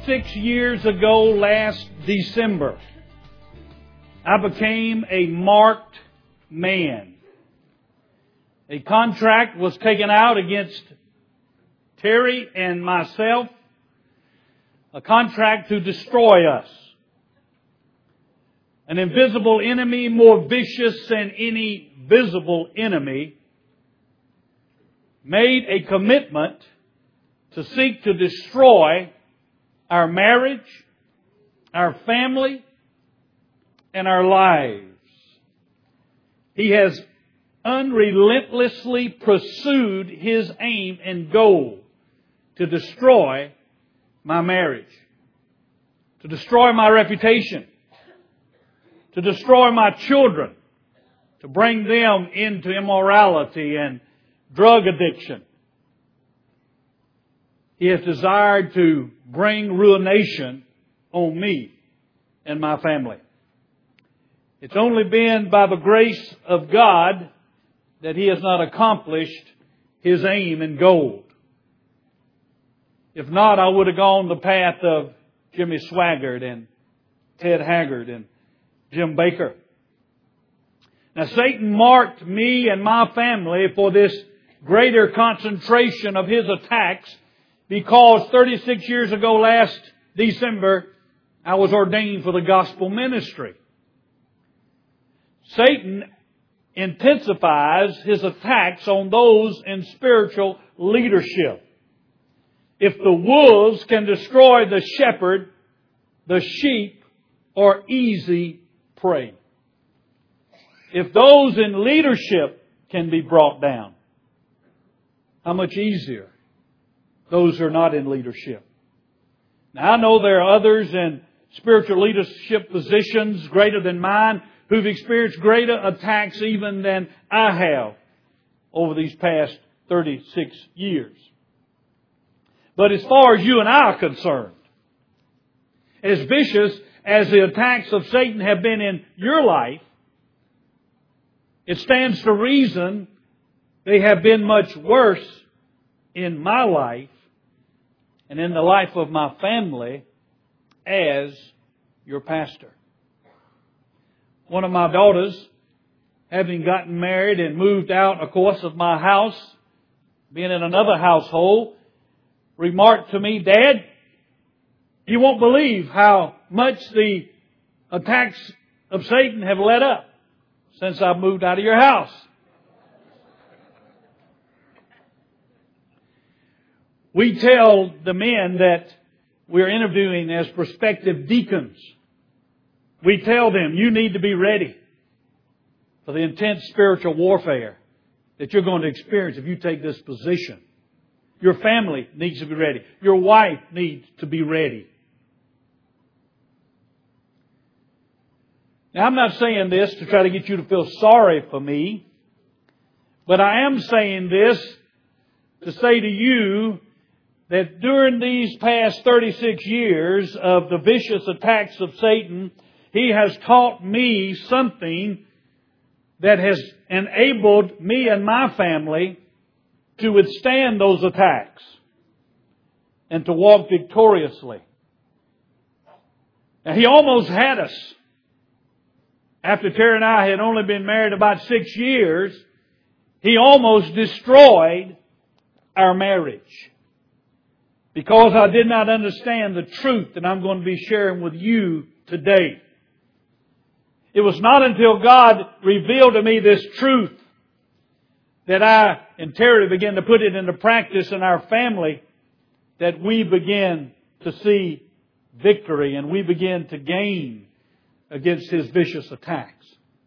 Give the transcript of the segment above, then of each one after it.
36 years ago last December, I became a marked man. A contract was taken out against Terry and myself, a contract to destroy us. An invisible enemy more vicious than any visible enemy made a commitment to seek to destroy our marriage, our family, and our lives. He has unrelentlessly pursued his aim and goal to destroy my marriage, to destroy my reputation, to destroy my children, to bring them into immorality and drug addiction. He has desired to bring ruination on me and my family. It's only been by the grace of God that he has not accomplished his aim and goal. If not, I would have gone the path of Jimmy Swaggart and Ted Haggard and Jim Baker. Now, Satan marked me and my family for this greater concentration of his attacks because 36 years ago last December, I was ordained for the gospel ministry. Satan intensifies his attacks on those in spiritual leadership. If the wolves can destroy the shepherd, the sheep are easy prey. If those in leadership can be brought down, how much easier those who are not in leadership. Now, I know there are others in spiritual leadership positions greater than mine who've experienced greater attacks even than I have over these past 36 years. But as far as you and I are concerned, as vicious as the attacks of Satan have been in your life, it stands to reason they have been much worse in my life and in the life of my family as your pastor. One of my daughters, having gotten married and moved out, of course, of my house, being in another household, remarked to me, "Dad, you won't believe how much the attacks of Satan have let up since I've moved out of your house." We tell the men that we're interviewing as prospective deacons, we tell them, you need to be ready for the intense spiritual warfare that you're going to experience if you take this position. Your family needs to be ready. Your wife needs to be ready. Now, I'm not saying this to try to get you to feel sorry for me, but I am saying this to say to you that during these past 36 years of the vicious attacks of Satan, he has taught me something that has enabled me and my family to withstand those attacks and to walk victoriously. Now, he almost had us. After Terry and I had only been married about 6 years, he almost destroyed our marriage. Because I did not understand the truth that I'm going to be sharing with you today. It was not until God revealed to me this truth that I and Terry began to put it into practice in our family that we began to see victory and we began to gain against his vicious attacks.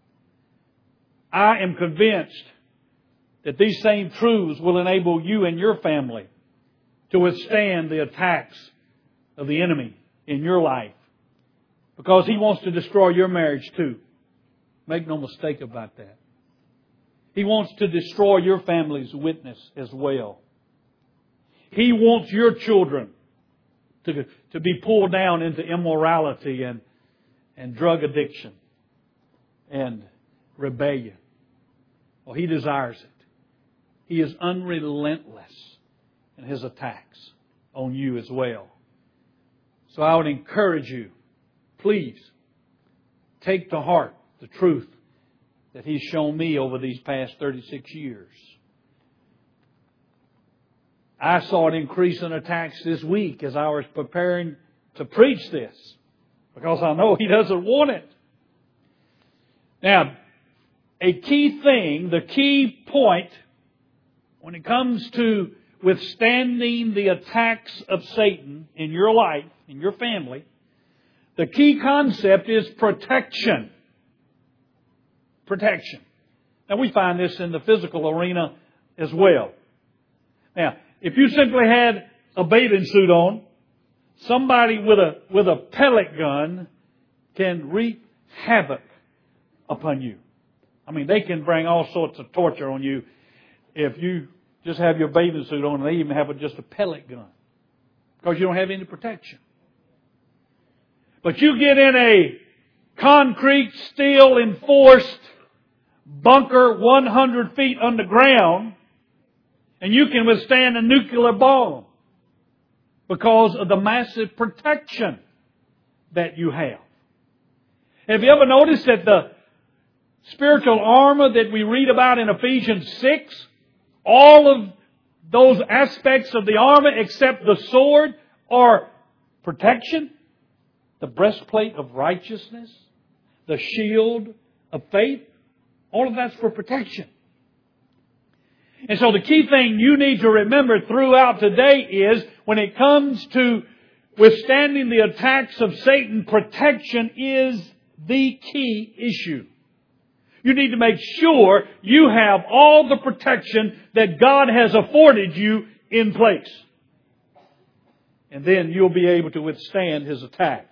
I am convinced that these same truths will enable you and your family to withstand the attacks of the enemy in your life. Because he wants to destroy your marriage too. Make no mistake about that. He wants to destroy your family's witness as well. He wants your children to be pulled down into immorality and drug addiction and rebellion. Well, he desires it. He is unrelentless in his attacks on you as well. So I would encourage you, please, take to heart the truth that He's shown me over these past 36 years. I saw an increase in attacks this week as I was preparing to preach this, because I know He doesn't want it. Now, a key thing, the key point when it comes to withstanding the attacks of Satan in your life, in your family, the key concept is protection. Protection. Now, we find this in the physical arena as well. Now, if you simply had a bathing suit on, somebody with a pellet gun can wreak havoc upon you. I mean, they can bring all sorts of torture on you if you just have your bathing suit on and they even have just a pellet gun, because you don't have any protection. But you get in a concrete, steel enforced bunker 100 feet underground, and you can withstand a nuclear bomb because of the massive protection that you have. Have you ever noticed that the spiritual armor that we read about in Ephesians 6, all of those aspects of the armor except the sword are protection? The breastplate of righteousness, the shield of faith, all of that's for protection. And so the key thing you need to remember throughout today is, when it comes to withstanding the attacks of Satan, protection is the key issue. You need to make sure you have all the protection that God has afforded you in place. And then you'll be able to withstand his attacks.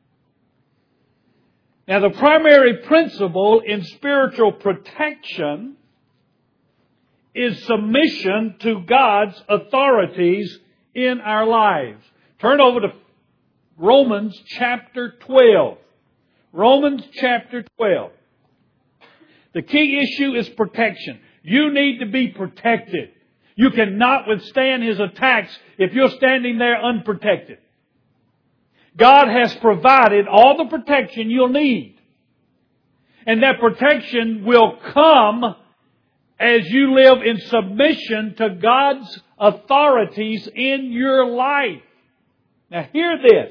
Now, the primary principle in spiritual protection is submission to God's authorities in our lives. Turn over to Romans chapter 12. Romans chapter 12. The key issue is protection. You need to be protected. You cannot withstand his attacks if you're standing there unprotected. God has provided all the protection you'll need. And that protection will come as you live in submission to God's authorities in your life. Now hear this.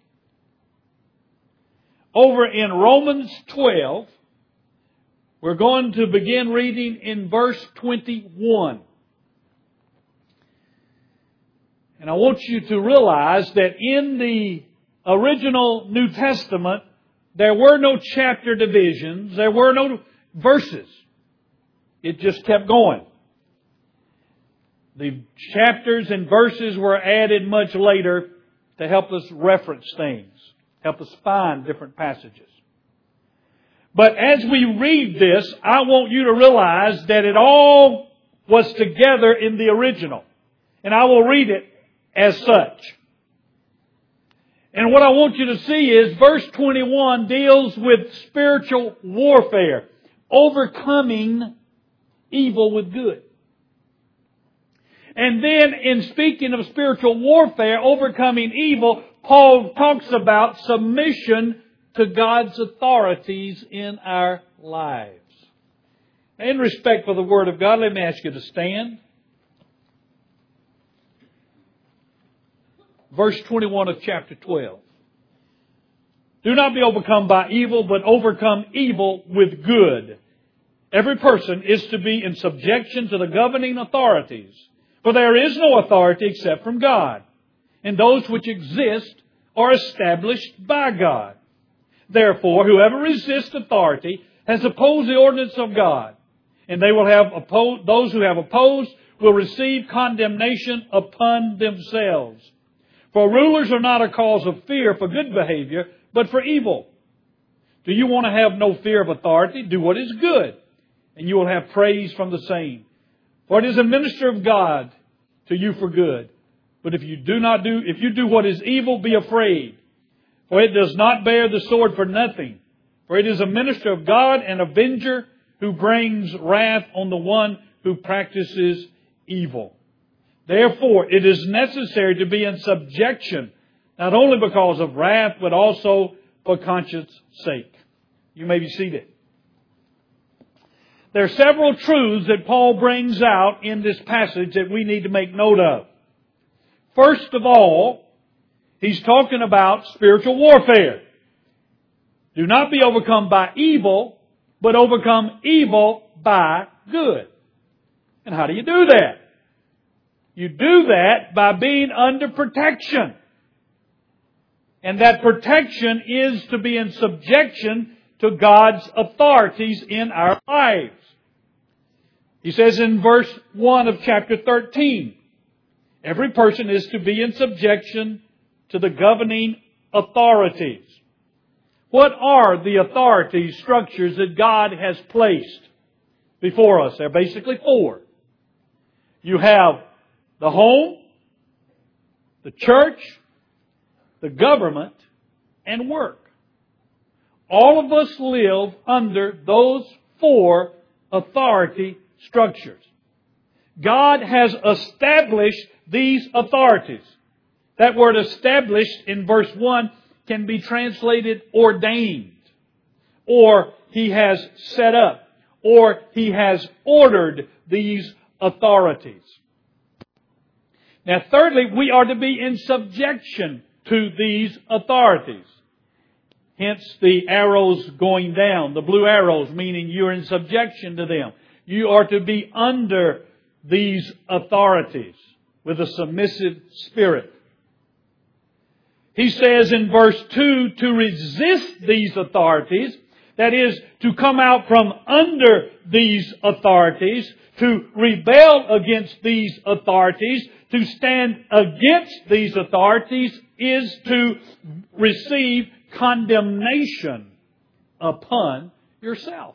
Over in Romans 12, we're going to begin reading in verse 21. And I want you to realize that in the original New Testament, there were no chapter divisions. There were no verses. It just kept going. The chapters and verses were added much later to help us reference things, help us find different passages. But as we read this, I want you to realize that it all was together in the original. And I will read it as such. And what I want you to see is verse 21 deals with spiritual warfare, overcoming evil with good. And then in speaking of spiritual warfare, overcoming evil, Paul talks about submission to God's authorities in our lives. In respect for the Word of God, let me ask you to stand. Verse 21 of chapter 12. Do not be overcome by evil, but overcome evil with good. Every person is to be in subjection to the governing authorities. For there is no authority except from God, and those which exist are established by God. Therefore, whoever resists authority has opposed the ordinance of God, and they will have opposed, those who have opposed will receive condemnation upon themselves. For rulers are not a cause of fear for good behavior, but for evil. Do you want to have no fear of authority? Do what is good, and you will have praise from the same. For it is a minister of God to you for good. But if you do what is evil, be afraid. For it does not bear the sword for nothing. For it is a minister of God, an avenger who brings wrath on the one who practices evil. Therefore, it is necessary to be in subjection Not only because of wrath, but also for conscience sake. You may be seated. There are several truths that Paul brings out in this passage that we need to make note of. First of all, he's talking about spiritual warfare. Do not be overcome by evil, but overcome evil by good. And how do you do that? You do that by being under protection. And that protection is to be in subjection to God's authorities in our lives. He says in verse 1 of chapter 13, every person is to be in subjection to the governing authorities. What are the authority structures that God has placed before us? There are basically four. You have the home, the church, the government, and work. All of us live under those four authority structures. God has established these authorities. That word established in verse 1 can be translated ordained, or He has set up, or He has ordered these authorities. Now, thirdly, we are to be in subjection to these authorities. Hence the arrows going down, the blue arrows, meaning you're in subjection to them. You are to be under these authorities with a submissive spirit. He says in verse 2 to resist these authorities, that is, to come out from under these authorities, to rebel against these authorities, to stand against these authorities is to receive condemnation upon yourself.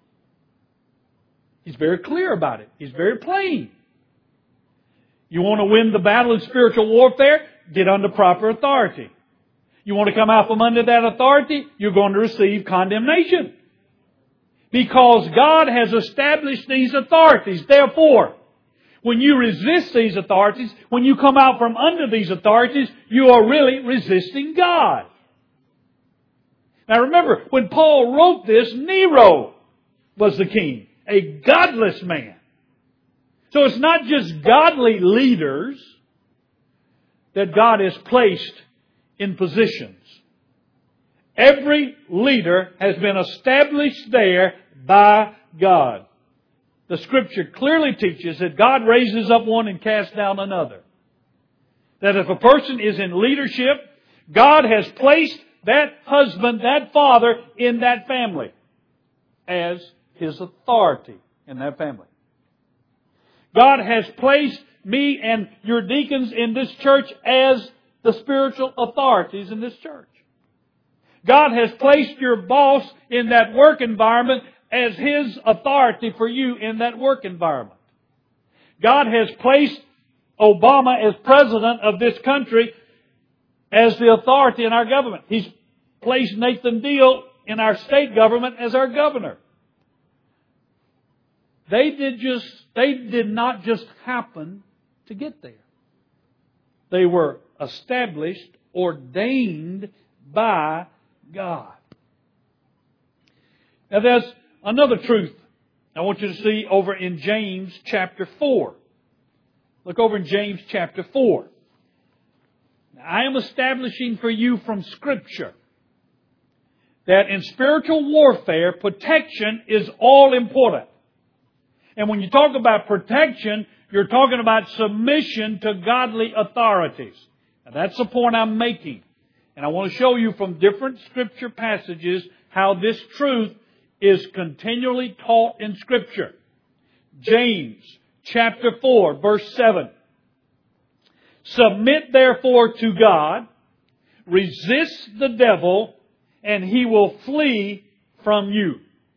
He's very clear about it. He's very plain. You want to win the battle in spiritual warfare? Get under proper authority. You want to come out from under that authority? You're going to receive condemnation. Because God has established these authorities. Therefore, when you resist these authorities, when you come out from under these authorities, you are really resisting God. Now remember, when Paul wrote this, Nero was the king, a godless man. So it's not just godly leaders that God has placed in positions. Every leader has been established there by God. The Scripture clearly teaches that God raises up one and casts down another. That if a person is in leadership, God has placed that husband, that father in that family as His authority in that family. God has placed me and your deacons in this church as the spiritual authorities in this church. God has placed your boss in that work environment as His authority for you in that work environment. God has placed Obama as president of this country as the authority in our government. He's placed Nathan Deal in our state government as our governor. They did not just happen to get there. They were established, ordained by God. Now there's another truth I want you to see over in James chapter 4. Look over in James chapter 4. Now, I am establishing for you from Scripture that in spiritual warfare, protection is all important. And when you talk about protection, you're talking about submission to godly authorities. Now, that's the point I'm making. And I want to show you from different Scripture passages how this truth is continually taught in Scripture. James chapter 4, verse 7. Submit therefore to God, resist the devil, and he will flee from you.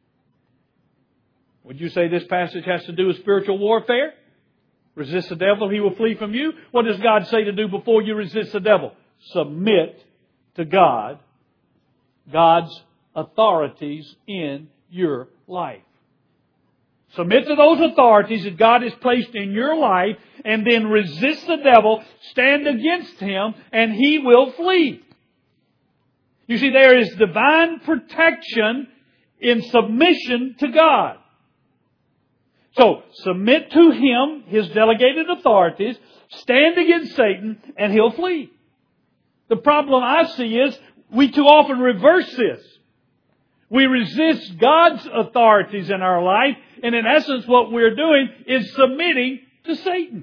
Would you say this passage has to do with spiritual warfare? Resist the devil, he will flee from you. What does God say to do before you resist the devil? Submit to God, God's authorities in your life. Submit to those authorities that God has placed in your life, and then resist the devil, stand against him, and he will flee. You see, there is divine protection in submission to God. So, submit to Him, His delegated authorities, stand against Satan, and he'll flee. The problem I see is we too often reverse this. We resist God's authorities in our life, and in essence what we're doing is submitting to Satan.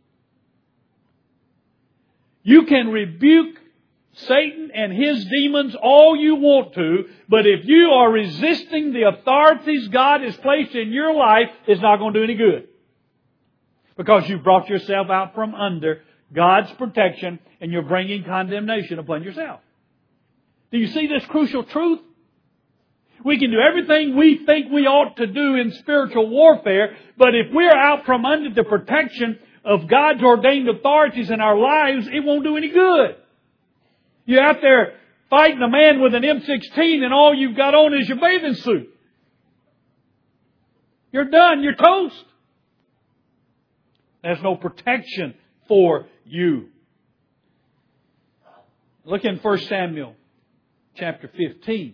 You can rebuke Satan and his demons all you want to, but if you are resisting the authorities God has placed in your life, it's not going to do any good. Because you've brought yourself out from under God's protection and you're bringing condemnation upon yourself. Do you see this crucial truth? We can do everything we think we ought to do in spiritual warfare, but if we're out from under the protection of God's ordained authorities in our lives, it won't do any good. You're out there fighting a man with an M16 and all you've got on is your bathing suit. You're done. You're toast. There's no protection for you. Look in 1 Samuel chapter 15.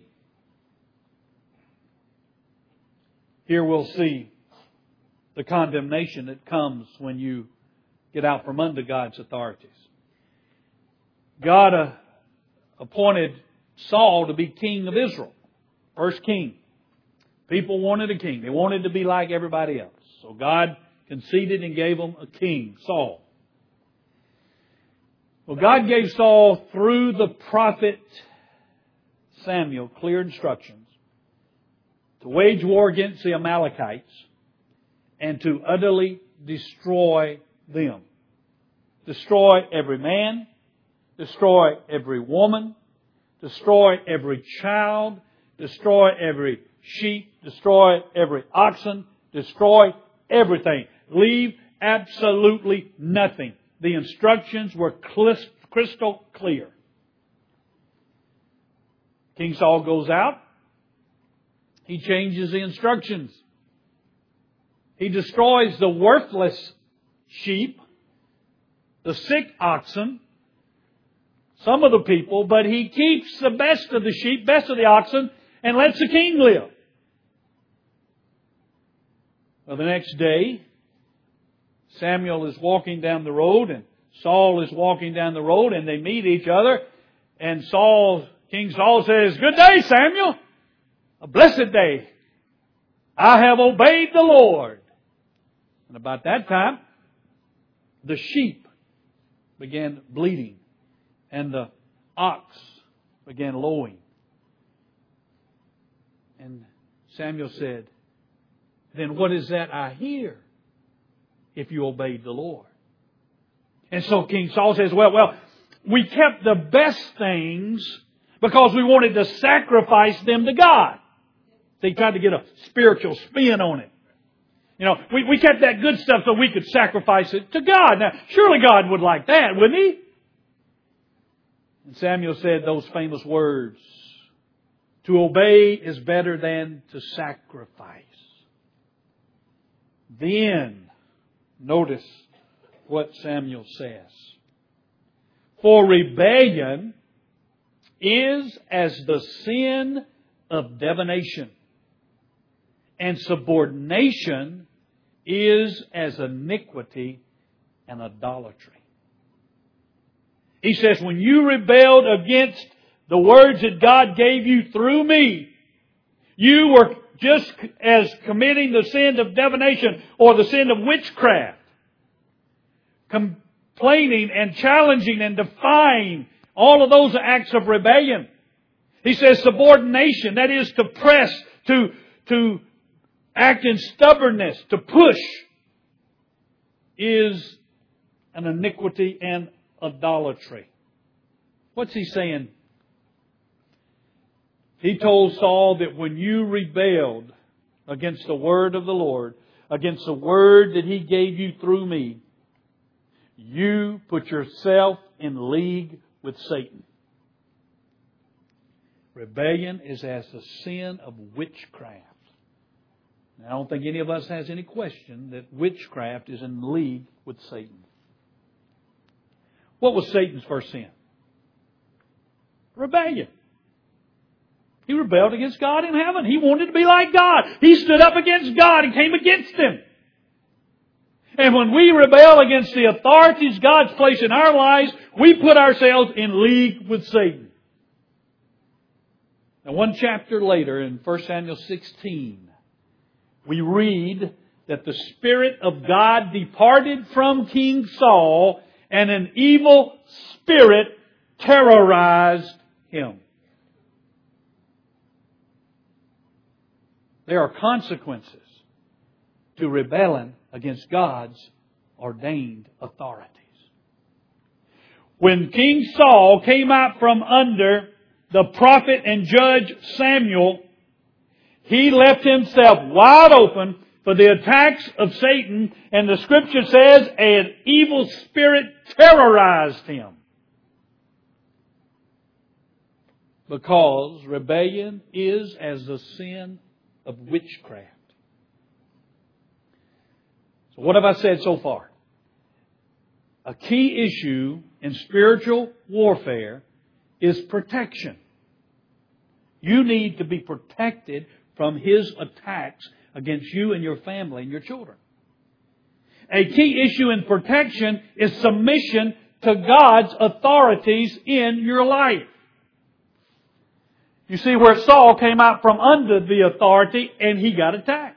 Here we'll see the condemnation that comes when you get out from under God's authorities. God appointed Saul to be king of Israel. First king. People wanted a king. They wanted to be like everybody else. So God conceded and gave them a king, Saul. Well, God gave Saul, through the prophet Samuel, clear instructions to wage war against the Amalekites and to utterly destroy them. Destroy every man, destroy every woman, destroy every child, destroy every sheep, destroy every oxen, destroy everything. Leave absolutely nothing. The instructions were crystal clear. King Saul goes out. He changes the instructions. He destroys the worthless sheep, the sick oxen, some of the people, but he keeps the best of the sheep, best of the oxen, and lets the king live. Well, the next day, Samuel is walking down the road and Saul is walking down the road and they meet each other. And King Saul says, "Good day, Samuel. A blessed day. I have obeyed the Lord." And about that time, the sheep began bleating and the ox began lowing. And Samuel said, "Then what is that I hear if you obeyed the Lord?" And so King Saul says, well, we kept the best things because we wanted to sacrifice them to God. They tried to get a spiritual spin on it. You know, we kept that good stuff so we could sacrifice it to God. Now, surely God would like that, wouldn't He? And Samuel said those famous words, "To obey is better than to sacrifice." Then, notice what Samuel says. "For rebellion is as the sin of divination, and subordination is as iniquity and idolatry." He says, when you rebelled against the words that God gave you through me, you were just as committing the sin of divination or the sin of witchcraft. Complaining and challenging and defying, all of those are acts of rebellion. He says subordination, that is to press, to act in stubbornness, to push, is an iniquity and idolatry. What's he saying? He told Saul that when you rebelled against the word of the Lord, against the word that He gave you through me, you put yourself in league with Satan. Rebellion is as the sin of witchcraft. I don't think any of us has any question that witchcraft is in league with Satan. What was Satan's first sin? Rebellion. He rebelled against God in heaven. He wanted to be like God. He stood up against God and came against Him. And when we rebel against the authorities God's placed in our lives, we put ourselves in league with Satan. Now, one chapter later, in 1 Samuel 16, we read that the Spirit of God departed from King Saul, and an evil spirit terrorized him. There are consequences to rebelling against God's ordained authorities. When King Saul came out from under the prophet and judge Samuel, he left himself wide open for the attacks of Satan, and the Scripture says an evil spirit terrorized him. Because rebellion is as the sin of witchcraft. So what have I said so far? A key issue in spiritual warfare is protection. You need to be protected from his attacks against you and your family and your children. A key issue in protection is submission to God's authorities in your life. You see where Saul came out from under the authority and he got attacked.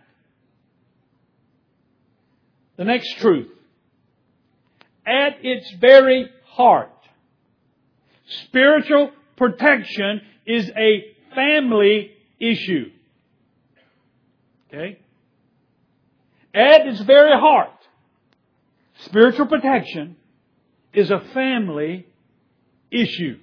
The next truth. At its very heart, spiritual protection is a family issue. Okay? At its very heart, spiritual protection is a family issue.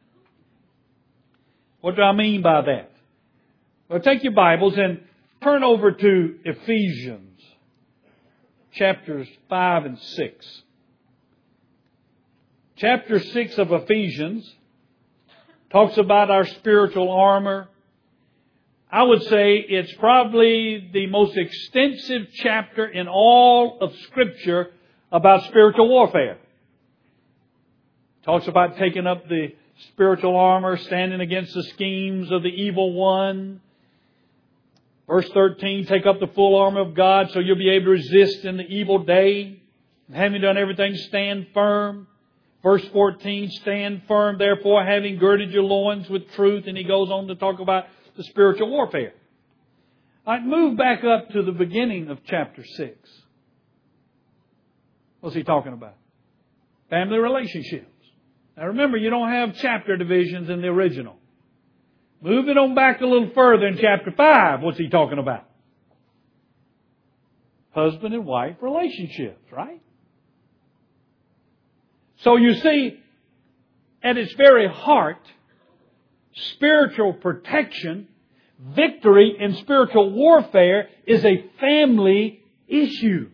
What do I mean by that? Well, take your Bibles and turn over to Ephesians, chapters 5 and 6. Chapter 6 of Ephesians talks about our spiritual armor. I would say it's probably the most extensive chapter in all of Scripture about spiritual warfare. Talks about taking up the spiritual armor, standing against the schemes of the evil one. Verse 13, take up the full armor of God so you'll be able to resist in the evil day. And having done everything, stand firm. Verse 14, stand firm, therefore, having girded your loins with truth. And he goes on to talk about the spiritual warfare. All right, move back up to the beginning of chapter 6. What's he talking about? Family relationships. Now remember, you don't have chapter divisions in the original. Moving on back a little further in chapter 5, what's he talking about? Husband and wife relationships, right? So you see, at its very heart, spiritual protection, victory in spiritual warfare is a family issue.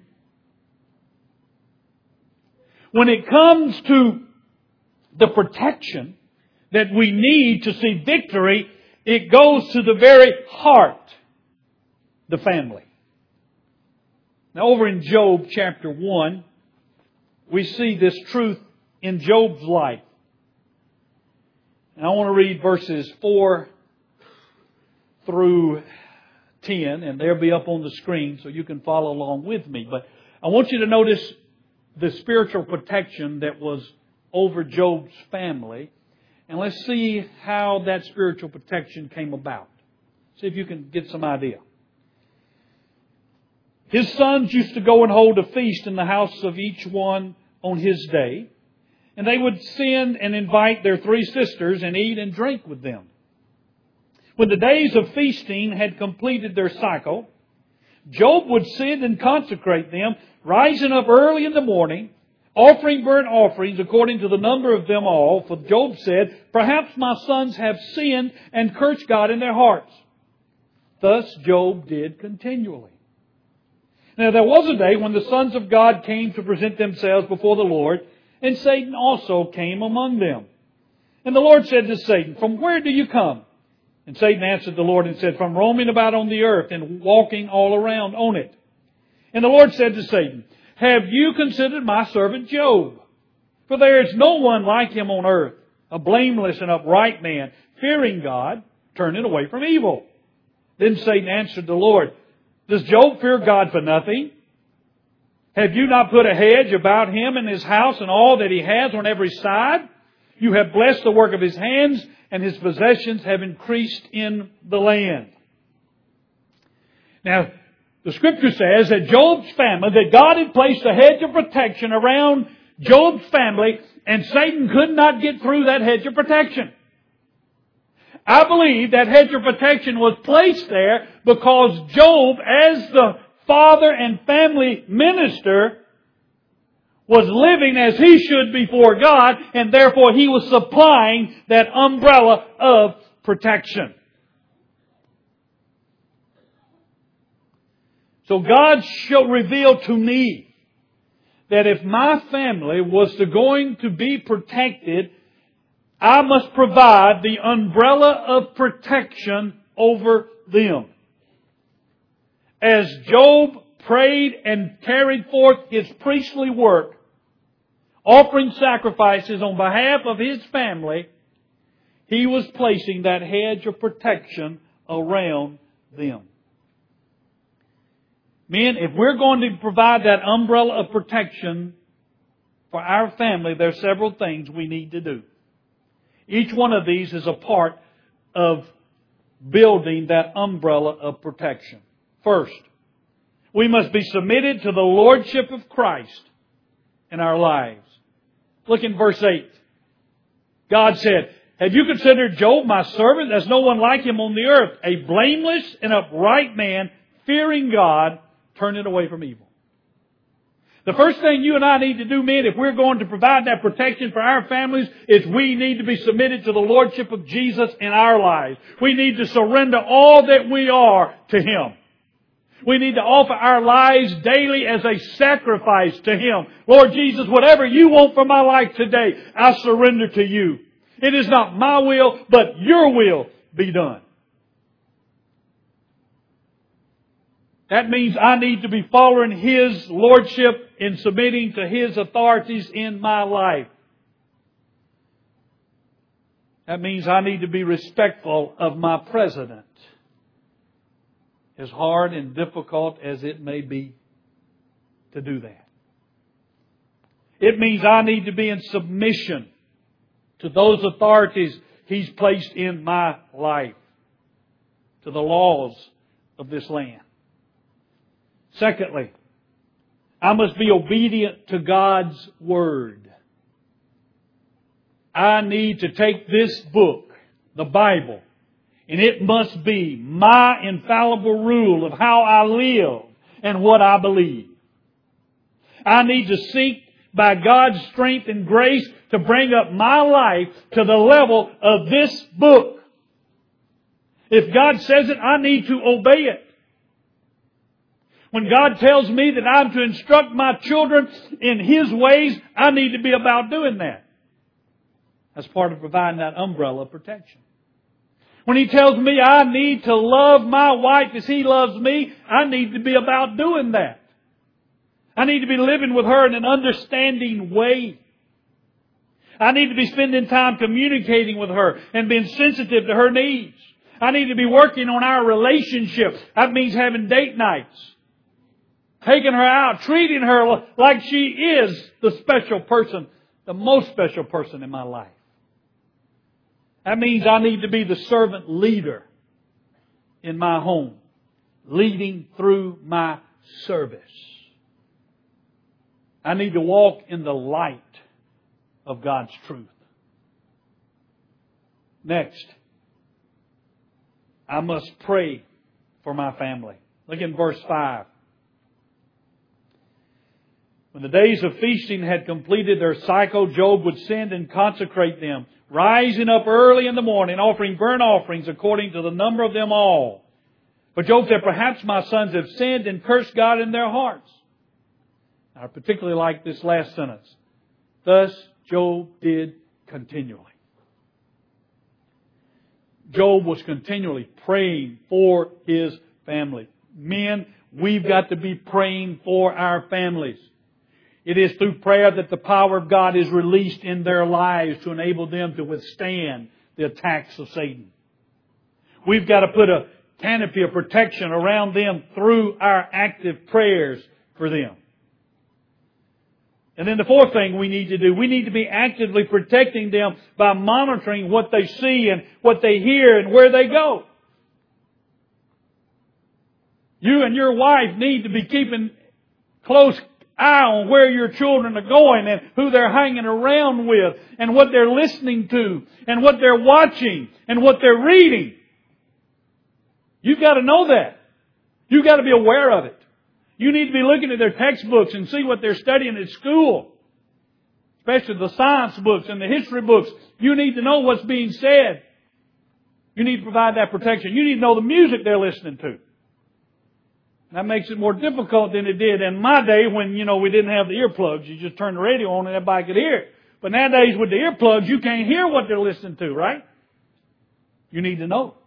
When it comes to the protection that we need to see victory, it goes to the very heart, the family. Now over in Job chapter 1, we see this truth in Job's life. And I want to read verses 4 through 10, and they'll be up on the screen so you can follow along with me. But I want you to notice the spiritual protection that was over Job's family. And let's see how that spiritual protection came about. See if you can get some idea. His sons used to go and hold a feast in the house of each one on his day. And they would send and invite their 3 sisters and eat and drink with them. When the days of feasting had completed their cycle, Job would send and consecrate them, rising up early in the morning, offering burnt offerings according to the number of them all. For Job said, perhaps my sons have sinned and cursed God in their hearts. Thus Job did continually. Now there was a day when the sons of God came to present themselves before the Lord, and Satan also came among them. And the Lord said to Satan, from where do you come? And Satan answered the Lord and said, from roaming about on the earth and walking all around on it. And the Lord said to Satan, have you considered my servant Job? For there is no one like him on earth, a blameless and upright man, fearing God, turning away from evil. Then Satan answered the Lord, does Job fear God for nothing? Have you not put a hedge about him and his house and all that he has on every side? You have blessed the work of his hands, and his possessions have increased in the land. Now, the Scripture says that Job's family, that God had placed a hedge of protection around Job's family, and Satan could not get through that hedge of protection. I believe that hedge of protection was placed there because Job, as the father and family minister, was living as he should before God, and therefore he was supplying that umbrella of protection. So God revealed to me that if my family was going to be protected, I must provide the umbrella of protection over them. As Job prayed and carried forth his priestly work, offering sacrifices on behalf of his family, he was placing that hedge of protection around them. Men, if we're going to provide that umbrella of protection for our family, there are several things we need to do. Each one of these is a part of building that umbrella of protection. First, we must be submitted to the Lordship of Christ in our lives. Look in verse 8. God said, have you considered Job my servant? There's no one like him on the earth, a blameless and upright man, fearing God, turning away from evil. The first thing you and I need to do, men, if we're going to provide that protection for our families, is we need to be submitted to the Lordship of Jesus in our lives. We need to surrender all that we are to Him. We need to offer our lives daily as a sacrifice to Him. Lord Jesus, whatever you want for my life today, I surrender to you. It is not my will, but your will be done. That means I need to be following His Lordship in submitting to His authorities in my life. That means I need to be respectful of my president, as hard and difficult as it may be to do that. It means I need to be in submission to those authorities He's placed in my life, to the laws of this land. Secondly, I must be obedient to God's Word. I need to take this book, the Bible, and it must be my infallible rule of how I live and what I believe. I need to seek by God's strength and grace to bring up my life to the level of this book. If God says it, I need to obey it. When God tells me that I'm to instruct my children in His ways, I need to be about doing that. That's part of providing that umbrella of protection. When He tells me I need to love my wife as He loves me, I need to be about doing that. I need to be living with her in an understanding way. I need to be spending time communicating with her and being sensitive to her needs. I need to be working on our relationship. That means having date nights. Taking her out, treating her like she is the special person, the most special person in my life. That means I need to be the servant leader in my home, leading through my service. I need to walk in the light of God's truth. Next, I must pray for my family. Look in verse 5. When the days of feasting had completed their cycle, Job would send and consecrate them, rising up early in the morning, offering burnt offerings according to the number of them all. But Job said, perhaps my sons have sinned and cursed God in their hearts. I particularly like this last sentence. Thus Job did continually. Job was continually praying for his family. Men, we've got to be praying for our families. It is through prayer that the power of God is released in their lives to enable them to withstand the attacks of Satan. We've got to put a canopy of protection around them through our active prayers for them. And then the fourth thing we need to do, we need to be actively protecting them by monitoring what they see and what they hear and where they go. You and your wife need to be keeping close eye on where your children are going and who they're hanging around with and what they're listening to and what they're watching and what they're reading. You've got to know that. You've got to be aware of it. You need to be looking at their textbooks and see what they're studying at school. Especially the science books and the history books. You need to know what's being said. You need to provide that protection. You need to know the music they're listening to. That makes it more difficult than it did in my day when, we didn't have the earplugs. You just turned the radio on and everybody could hear it. But nowadays with the earplugs, you can't hear what they're listening to, right? You need to know.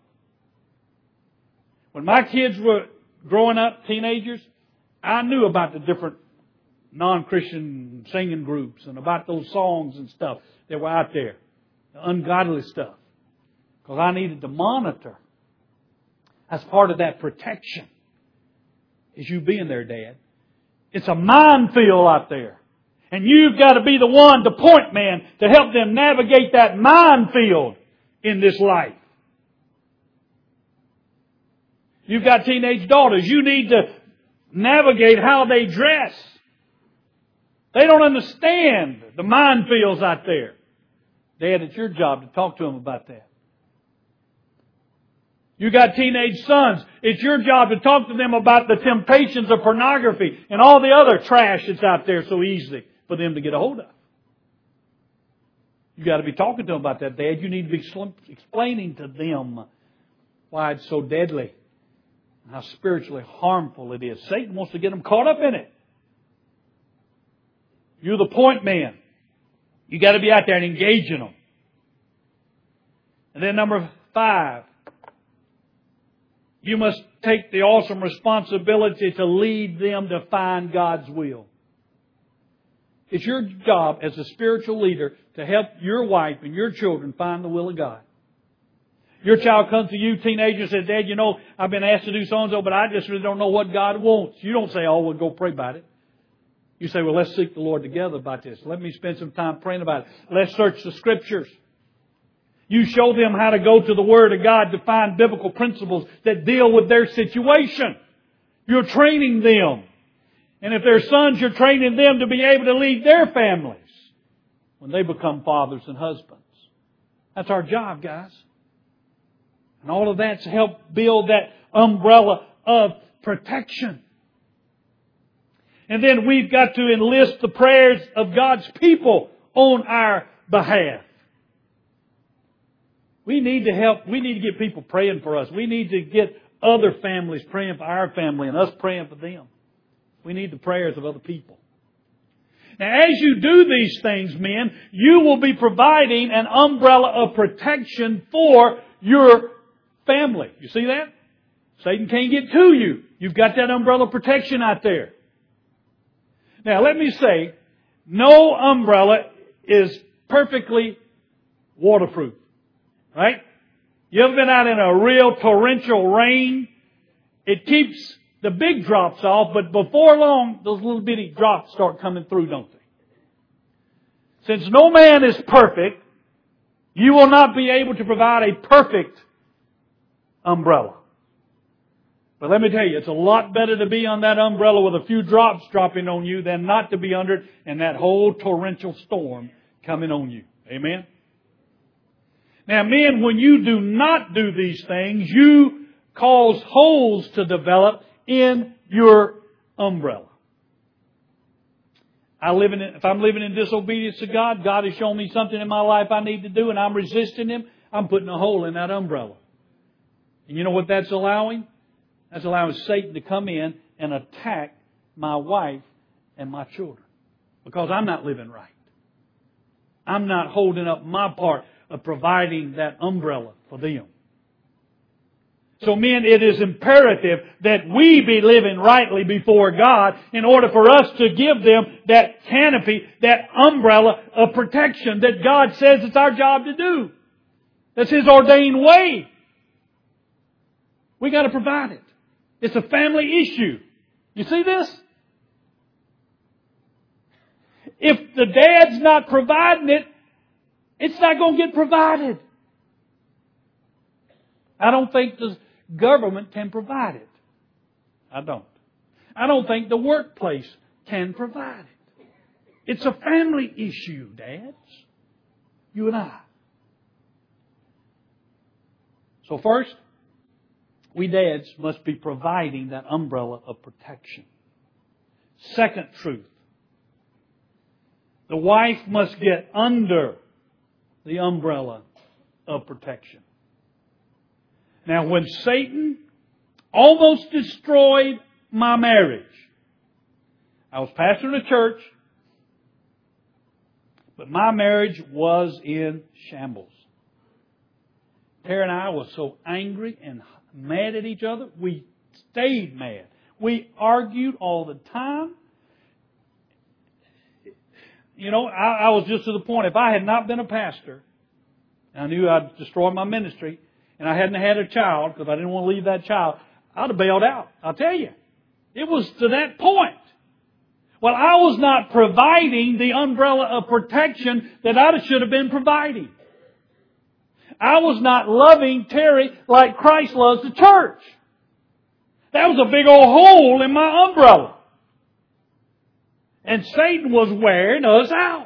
When my kids were growing up, teenagers, I knew about the different non-Christian singing groups and about those songs and stuff that were out there. The ungodly stuff. Because I needed to monitor. As part of that protection. Is you being there, Dad. It's a minefield out there. And you've got to be the one, the point man, to help them navigate that minefield in this life. You've got teenage daughters. You need to navigate how they dress. They don't understand the minefields out there. Dad, it's your job to talk to them about that. You got teenage sons. It's your job to talk to them about the temptations of pornography and all the other trash that's out there so easily for them to get a hold of. You got to be talking to them about that, Dad. You need to be explaining to them why it's so deadly and how spiritually harmful it is. Satan wants to get them caught up in it. You're the point man. You got to be out there and engaging them. And then number 5. You must take the awesome responsibility to lead them to find God's will. It's your job as a spiritual leader to help your wife and your children find the will of God. Your child comes to you, teenager, and says, Dad, I've been asked to do so-and-so, but I just really don't know what God wants. You don't say, well, go pray about it. You say, well, let's seek the Lord together about this. Let me spend some time praying about it. Let's search the Scriptures. You show them how to go to the Word of God to find biblical principles that deal with their situation. You're training them. And if they're sons, you're training them to be able to lead their families when they become fathers and husbands. That's our job, guys. And all of that's to help build that umbrella of protection. And then we've got to enlist the prayers of God's people on our behalf. We need to help. We need to get people praying for us. We need to get other families praying for our family and us praying for them. We need the prayers of other people. Now, as you do these things, men, you will be providing an umbrella of protection for your family. You see that? Satan can't get to you. You've got that umbrella of protection out there. Now, let me say, no umbrella is perfectly waterproof. Right? You ever been out in a real torrential rain? It keeps the big drops off, but before long, those little bitty drops start coming through, don't they? Since no man is perfect, you will not be able to provide a perfect umbrella. But let me tell you, it's a lot better to be on that umbrella with a few drops dropping on you than not to be under it and that whole torrential storm coming on you. Amen? Now, men, when you do not do these things, you cause holes to develop in your umbrella. If I'm living in disobedience to God, God has shown me something in my life I need to do, and I'm resisting Him, I'm putting a hole in that umbrella. And you know what that's allowing? That's allowing Satan to come in and attack my wife and my children. Because I'm not living right. I'm not holding up my part of providing that umbrella for them. So men, it is imperative that we be living rightly before God in order for us to give them that canopy, that umbrella of protection that God says it's our job to do. That's His ordained way. We got to provide it. It's a family issue. You see this? If the dad's not providing it, it's not going to get provided. I don't think the government can provide it. I don't think the workplace can provide it. It's a family issue, dads. You and I. So first, we dads must be providing that umbrella of protection. Second truth. The wife must get under the umbrella of protection. Now, when Satan almost destroyed my marriage, I was pastoring a church, but my marriage was in shambles. Terry and I were so angry and mad at each other, we stayed mad. We argued all the time. You know, I was just to the point, if I had not been a pastor, I knew I'd destroy my ministry, and I hadn't had a child, because I didn't want to leave that child, I'd have bailed out. I'll tell you. It was to that point. Well, I was not providing the umbrella of protection that I should have been providing. I was not loving Terry like Christ loves the church. That was a big old hole in my umbrella. And Satan was wearing us out.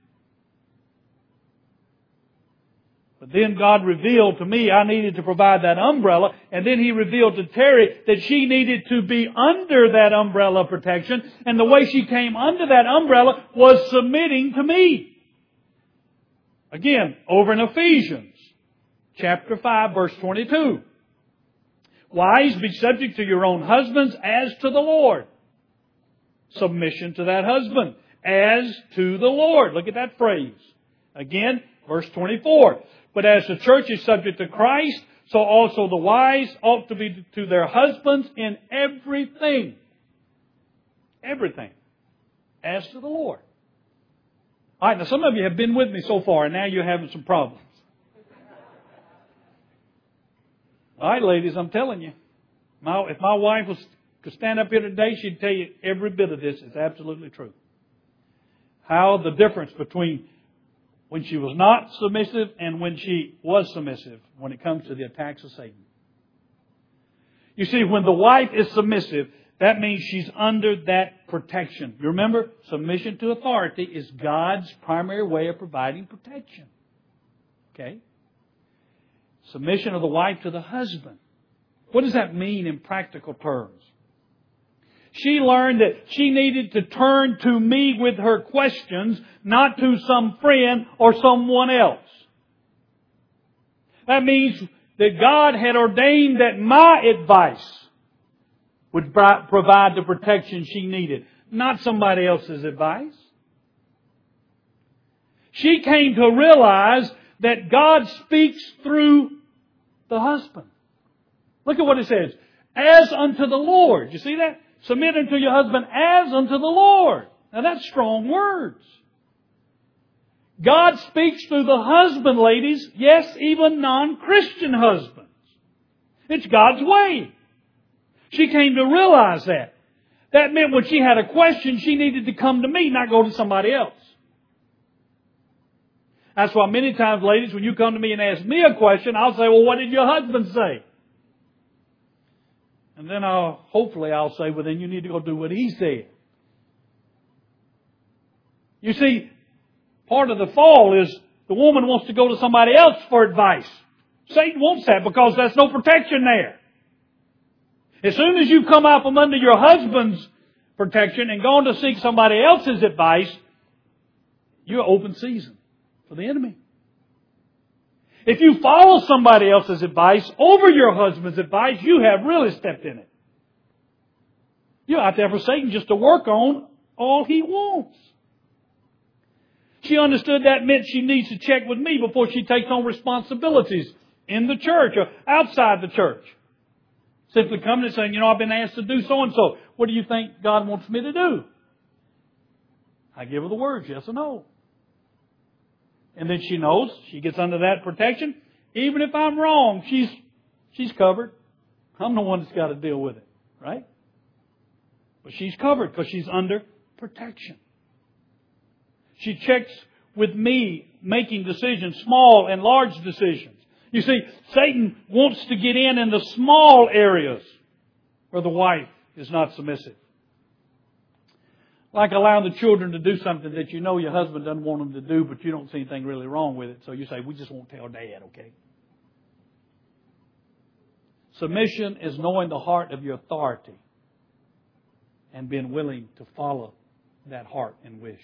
But then God revealed to me I needed to provide that umbrella. And then He revealed to Terry that she needed to be under that umbrella of protection. And the way she came under that umbrella was submitting to me. Again, over in Ephesians chapter 5, verse 22. Wives, be subject to your own husbands as to the Lord. Submission to that husband as to the Lord. Look at that phrase. Again, verse 24. But as the church is subject to Christ, so also the wives ought to be to their husbands in everything. Everything. As to the Lord. All right, now some of you have been with me so far, and now you're having some problems. All right, ladies, I'm telling you. If my wife could stand up here today, she'd tell you every bit of this is absolutely true. How the difference between when she was not submissive and when she was submissive when it comes to the attacks of Satan. You see, when the wife is submissive, that means she's under that protection. You remember, submission to authority is God's primary way of providing protection. Okay? Submission of the wife to the husband. What does that mean in practical terms? She learned that she needed to turn to me with her questions, not to some friend or someone else. That means that God had ordained that my advice would provide the protection she needed, not somebody else's advice. She came to realize that God speaks through the husband. Look at what it says. As unto the Lord. You see that? Submit unto your husband as unto the Lord. Now that's strong words. God speaks through the husband, ladies. Yes, even non-Christian husbands. It's God's way. She came to realize that. That meant when she had a question, she needed to come to me, not go to somebody else. That's why many times, ladies, when you come to me and ask me a question, I'll say, well, what did your husband say? And then hopefully I'll say, well, then you need to go do what he said. You see, part of the fall is the woman wants to go to somebody else for advice. Satan wants that because there's no protection there. As soon as you come out from under your husband's protection and gone to seek somebody else's advice, you're open season for the enemy. If you follow somebody else's advice over your husband's advice, you have really stepped in it. You're out there for Satan just to work on all he wants. She understood that meant she needs to check with me before she takes on responsibilities in the church or outside the church. Simply coming and saying, I've been asked to do so-and-so. What do you think God wants me to do? I give her the words, yes or no. And then she knows, she gets under that protection. Even if I'm wrong, she's covered. I'm the one that's got to deal with it, right? But she's covered because she's under protection. She checks with me making decisions, small and large decisions. You see, Satan wants to get in the small areas where the wife is not submissive. Like allowing the children to do something that you know your husband doesn't want them to do, but you don't see anything really wrong with it. So you say, we just won't tell Dad, okay? Submission is knowing the heart of your authority and being willing to follow that heart and wish.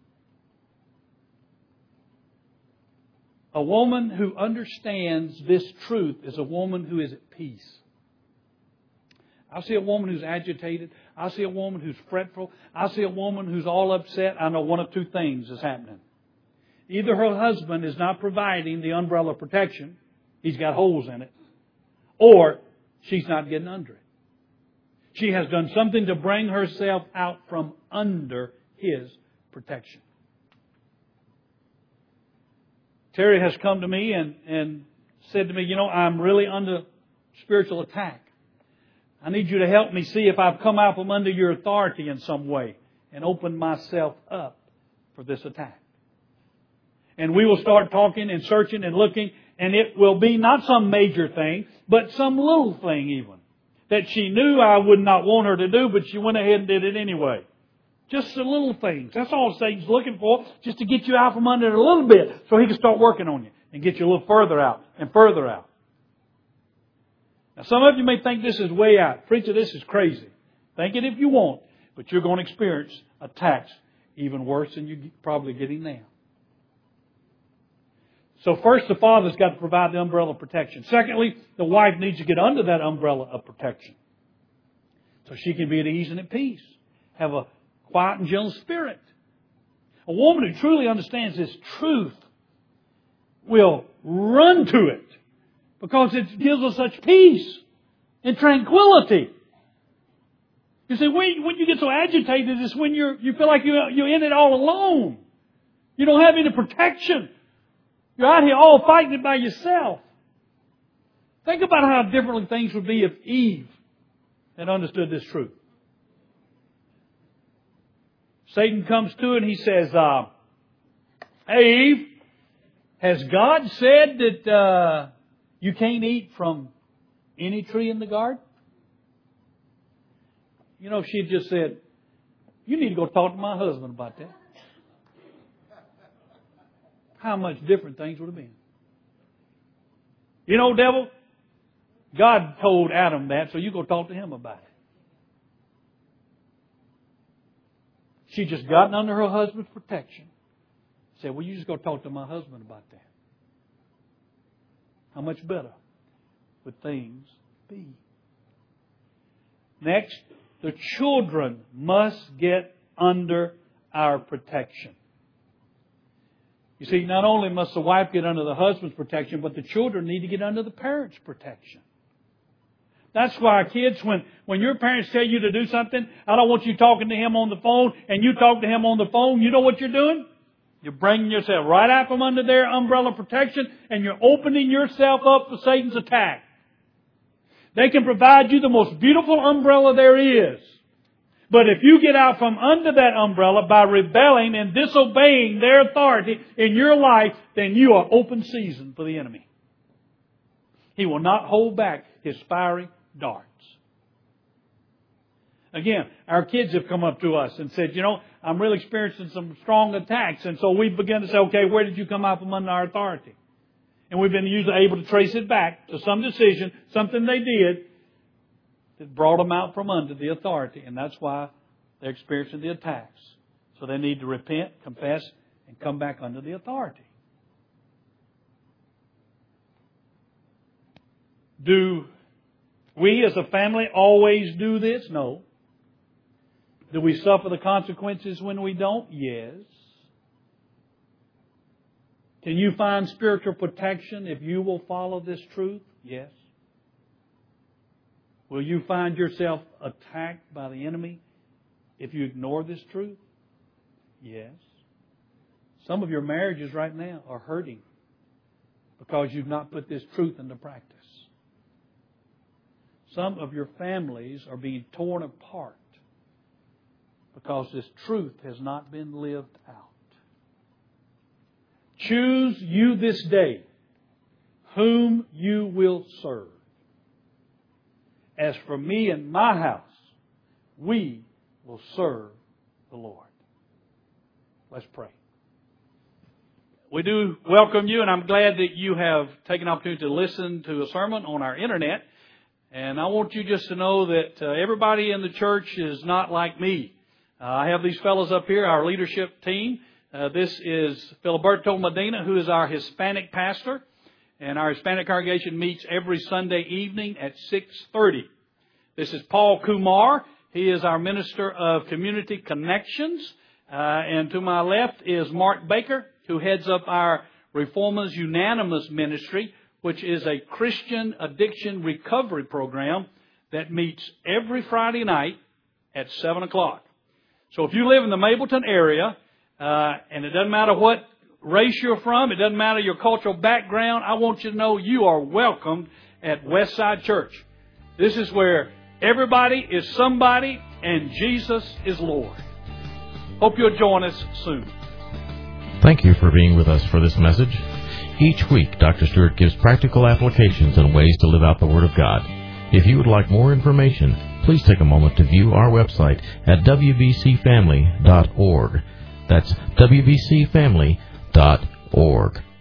A woman who understands this truth is a woman who is at peace. I see a woman who's agitated. I see a woman who's fretful. I see a woman who's all upset. I know one of two things is happening. Either her husband is not providing the umbrella protection. He's got holes in it. Or she's not getting under it. She has done something to bring herself out from under his protection. Terry has come to me and said to me, I'm really under spiritual attack. I need you to help me see if I've come out from under your authority in some way and open myself up for this attack. And we will start talking and searching and looking, and it will be not some major thing, but some little thing even that she knew I would not want her to do, but she went ahead and did it anyway. Just the little things. That's all Satan's looking for, just to get you out from under it a little bit so he can start working on you and get you a little further out and further out. Now, some of you may think this is way out. Preacher, this is crazy. Think it if you want, but you're going to experience attacks even worse than you're probably getting now. So first, the father's got to provide the umbrella of protection. Secondly, the wife needs to get under that umbrella of protection so she can be at ease and at peace. Have a quiet and gentle spirit. A woman who truly understands this truth will run to it because it gives us such peace and tranquility. You see, when you get so agitated, it's when you feel like you're in it all alone. You don't have any protection. You're out here all fighting it by yourself. Think about how differently things would be if Eve had understood this truth. Satan comes to her and he says, hey Eve, has God said that you can't eat from any tree in the garden? If she had just said, you need to go talk to my husband about that. How much different things would have been. Devil, God told Adam that, so you go talk to him about it. She just gotten under her husband's protection. Said, well, you just go talk to my husband about that. How much better would things be? Next, the children must get under our protection. You see, not only must the wife get under the husband's protection, but the children need to get under the parents' protection. That's why kids, when your parents tell you to do something, I don't want you talking to him on the phone, and you talk to him on the phone, you know what you're doing? You're bringing yourself right out from under their umbrella of protection, and you're opening yourself up for Satan's attack. They can provide you the most beautiful umbrella there is. But if you get out from under that umbrella by rebelling and disobeying their authority in your life, then you are open season for the enemy. He will not hold back his fiery darts. Again, our kids have come up to us and said, I'm really experiencing some strong attacks. And so we've begun to say, okay, where did you come out from under our authority? And we've been usually able to trace it back to some decision, something they did that brought them out from under the authority. And that's why they're experiencing the attacks. So they need to repent, confess, and come back under the authority. Do we as a family always do this? No. Do we suffer the consequences when we don't? Yes. Can you find spiritual protection if you will follow this truth? Yes. Will you find yourself attacked by the enemy if you ignore this truth? Yes. Some of your marriages right now are hurting because you've not put this truth into practice. Some of your families are being torn apart because this truth has not been lived out. Choose you this day whom you will serve. As for me and my house, we will serve the Lord. Let's pray. We do welcome you, and I'm glad that you have taken the opportunity to listen to a sermon on our internet. And I want you just to know that everybody in the church is not like me. I have these fellows up here, our leadership team. This is Filiberto Medina, who is our Hispanic pastor. And our Hispanic congregation meets every Sunday evening at 6:30. This is Paul Kumar. He is our Minister of Community Connections. And to my left is Mark Baker, who heads up our Reformers Unanimous Ministry, which is a Christian addiction recovery program that meets every Friday night at 7 o'clock. So if you live in the Mableton area, and it doesn't matter what race you're from, it doesn't matter your cultural background, I want you to know you are welcomed at Westside Church. This is where everybody is somebody and Jesus is Lord. Hope you'll join us soon. Thank you for being with us for this message. Each week, Dr. Stewart gives practical applications and ways to live out the Word of God. If you would like more information, please take a moment to view our website at wbcfamily.org. That's wbcfamily.org.